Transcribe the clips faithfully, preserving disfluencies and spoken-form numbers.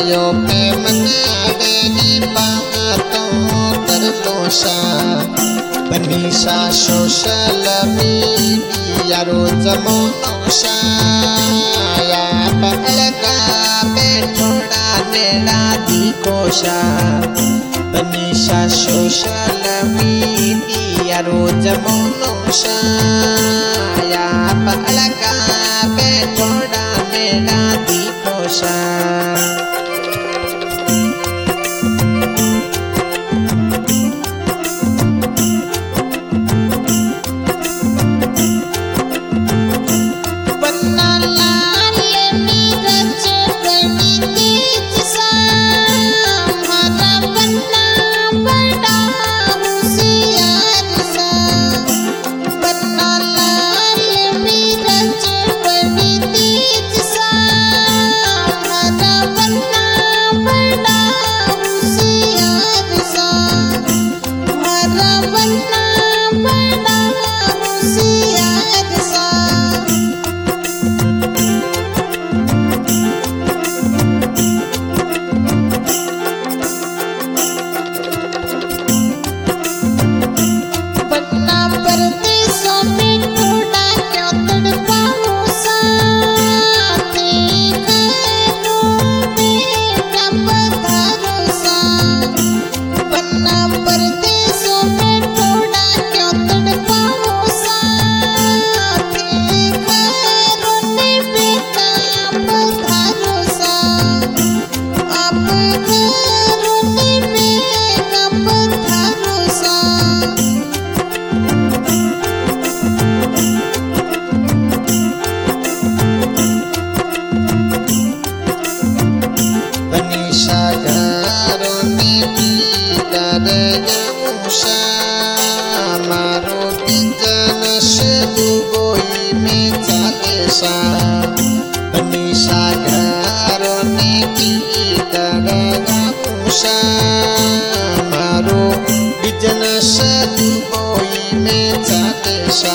यो पे मनाड़े बातों कर दोषा बनीशा सोशल मीडिया रोज मोनोशा या पलका बैठोड़ा नेड़ा दिकोशा बनीशा सोशल मीडिया रोज मोनोशा या पलका बैठोड़ा नेड़ा दिकोशा मारो बिजनेस दुबई में चलेसा बनीशा घरों में करेगा मूसा मारो बिजनेस दुबई में चलेसा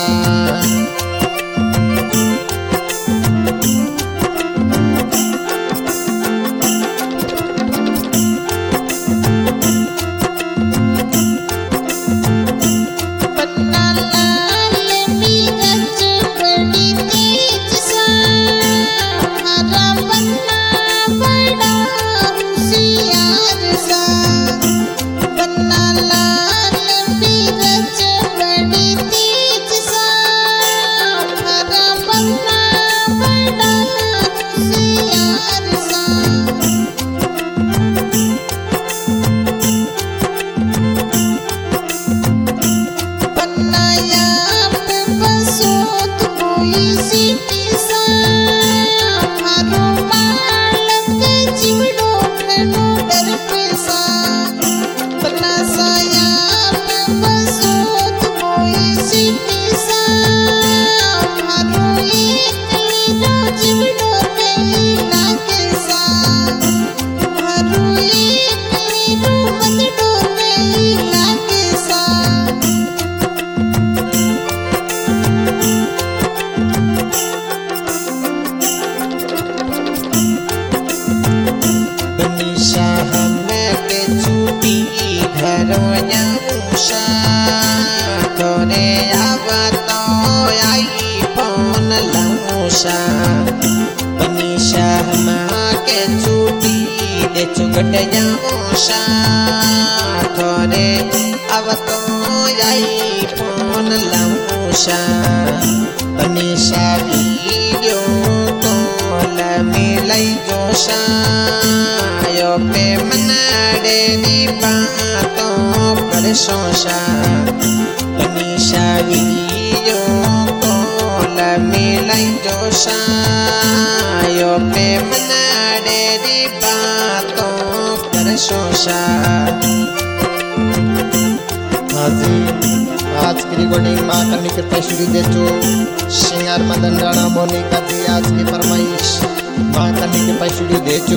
बनीशा माँ के छुट्टी दे चुगट जाऊशा थोरे अब तो आई फोन लाऊशा बनीशा वीडियो कॉल मिलाई जोशा यो पे मनाड़े दी बातों कर सोशा बनीशा वीडियो कॉल मिलाई जोशा यो पे मनाड़े दी बातों कर सोशा। आज की रिकॉर्डिंग माँ करने के तस्वीर देचो सिंगार मदन राणा बोनी का दी आज की फरमाइश माँ करने के तस्वीर देचो।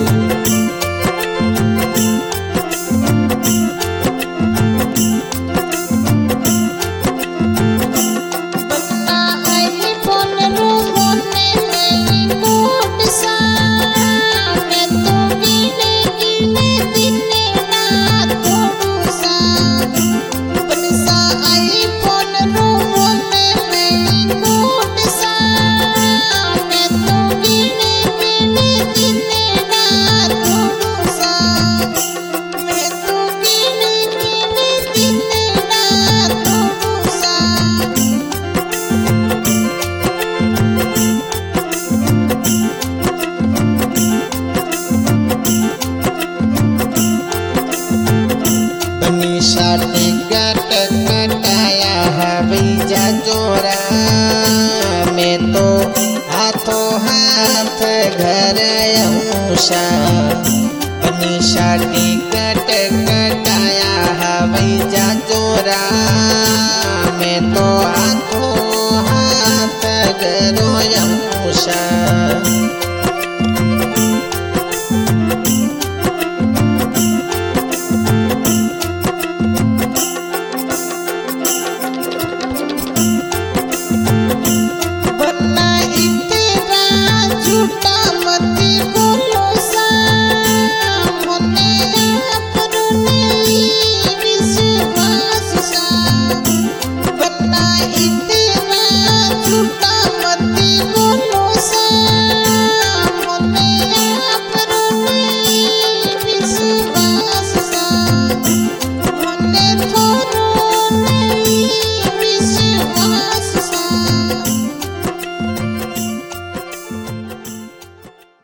मैं तो उषा निशा टिकट कटाया हवाई जा चोरा मैं तो हाथों हाथ गरोया उषा।